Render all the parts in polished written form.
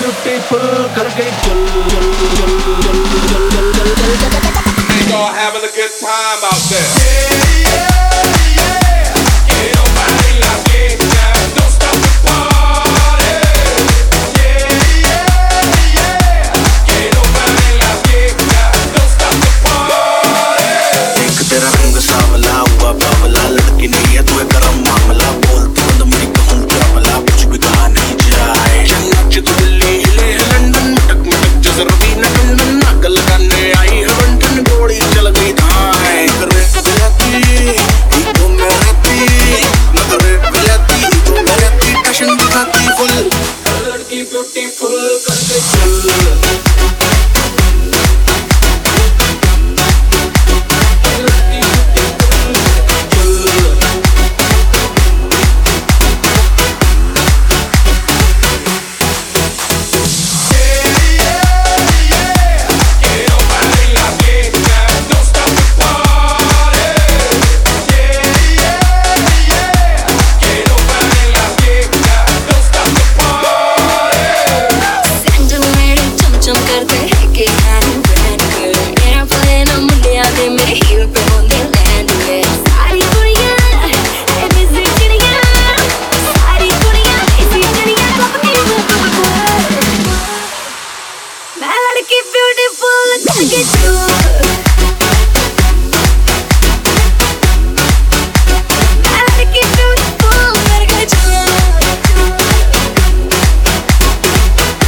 Beautiful कर गई चल चल चल चल चल चल चल चल चल And y'all having a good time out there. Yeah, yeah, yeah. Que no pare la fiesta, don't stop the party. Yeah, yeah, yeah. Que no pare la fiesta, don't stop the party. एक तेरा रंग सावला हुआ बावला लड़की नहीं है तू है गरम मामला बोलती हो तो मेरी कहूँ क्या भला कुछ भी कहा नहीं जाए नाच तो दिल्ली हिले लंदन मटक मटक जैसे रवीना टंडन नाक लगाने आई है बंटन गोली चल गई धाए करे बिलाती ईगो में रहती न करे बिलाती ईगो में रहती पैशन दिखाती फुल लड़की ब्यूटीफुल कर गई चल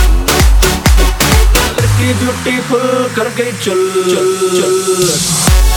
ब्यूटीफुल कर गई चल चल चल